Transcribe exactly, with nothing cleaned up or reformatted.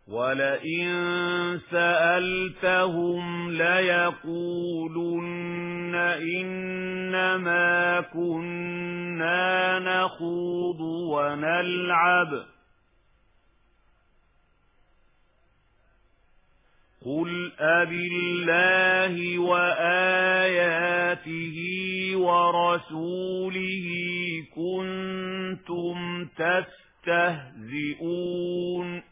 وَلَئِن سَأَلْتَهُمْ لَيَقُولُنَّ إِنَّمَا كُنَّا نَخُوضُ وَنَلْعَبُ قُلْ أَبِاللَّهِ وَآيَاتِهِ وَرَسُولِهِ كُنتُمْ تَسْتَهْزِئُونَ